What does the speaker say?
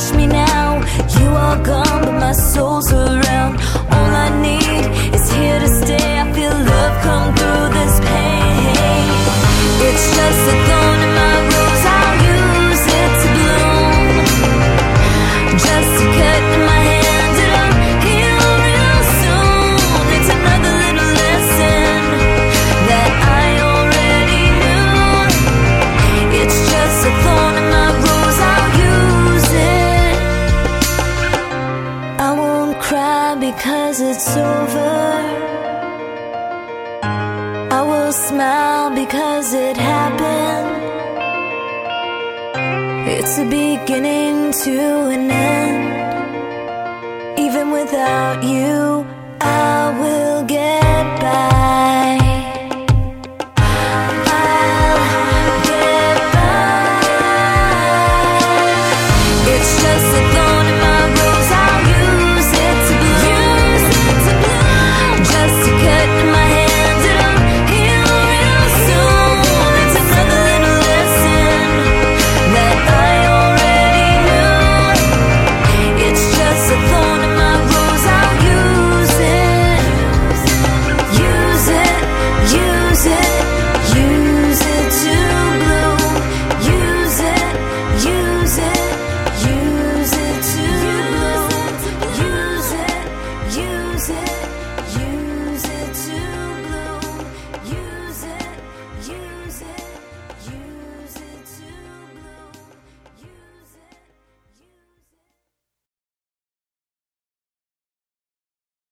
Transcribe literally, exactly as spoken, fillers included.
touch me now. You are gone, but my soul's around. All I need is here to stay. I feel love come through this pain. It's just a thorn in my rose. I'll use it to bloom. Just a cut in my hand, it'll heal real soon. It's another little lesson that I already knew. It's just a thorn in my rose. I'll use it. I won't cry because it's over. I will smile because it happened. It's a beginning to an end. Even without you, I will get by. I'll get by. It's just a thorn in my rose. I'll use it to bloom. Just a cut in my hand, it'll heal real soon. It's another little lesson that I already knew. It's just a thorn in my rose. I'll use it. Use it, use it, use it to bloom. Use it, use it, use it to bloom. Use it, use it.